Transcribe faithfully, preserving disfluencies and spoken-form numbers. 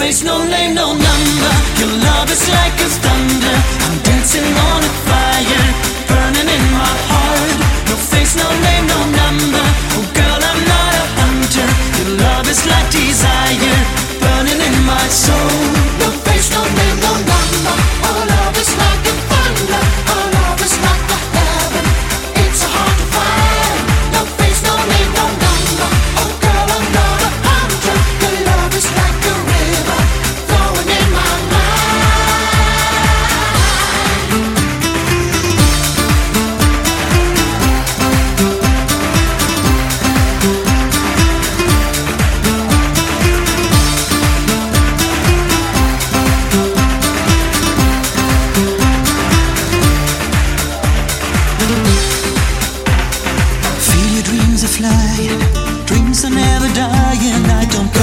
face, no name, no number. Your love is like a thunder. I'm dancing on a fire, burning in my heart. No face, no name, no number. Oh girl, I'm not a hunter. Your love is like desire, burning in my soul. No face, no name, no number. Our love is like a thunder. Our love is like the heaven. It's so hard to find. No face, no name, no number. Oh girl, I'm not a hunter. Your love is like a river flowing in my Feel your dreams are flying, dreams are never dying. I don't